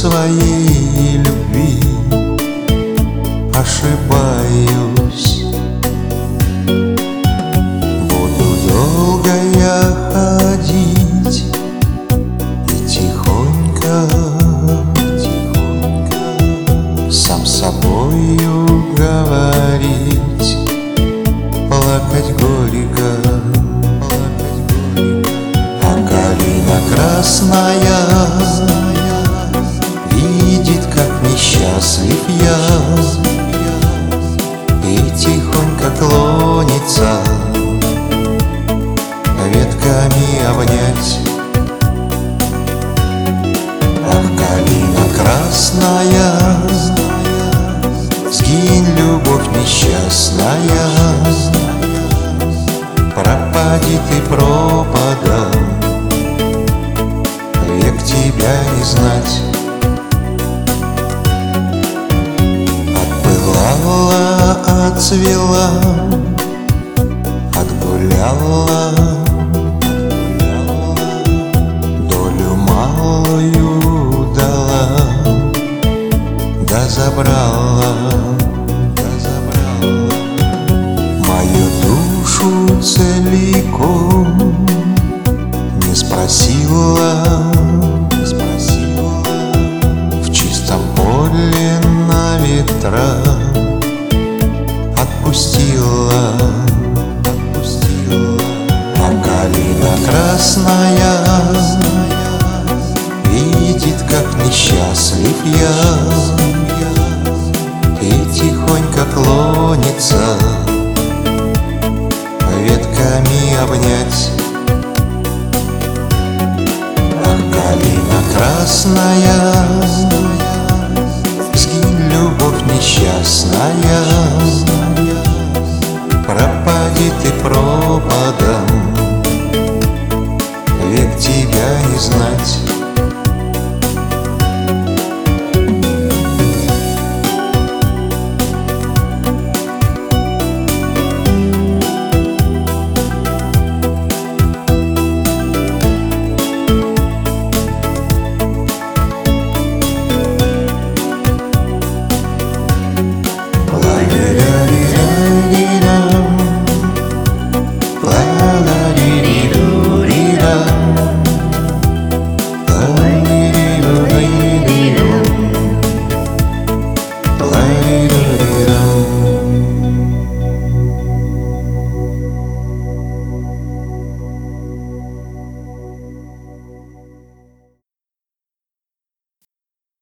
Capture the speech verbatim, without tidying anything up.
своей любви ошибаюсь. Буду долго я ходить и тихонько, тихонько сам с собою говорить, плакать горько, плакать горько. А калина красная видит, как несчастлив я, и тихонько клонится ветками обнять. Ах, калина красная, сгинь, любовь несчастная, пропади ты пропадом, век тебя не знать. Отпылала, отцвела, отгуляла, долю малую дала, да забрала, да забрала мою душу целиком, не спросила, не спросила, в чистом поле на ветра отпустила, отпустила. А калина красная видит, как несчастлив я, и тихонько клонится ветками обнять. Ах, калина красная, сгинь, любовь несчастная, пропади ты пропадом, век тебя не знать.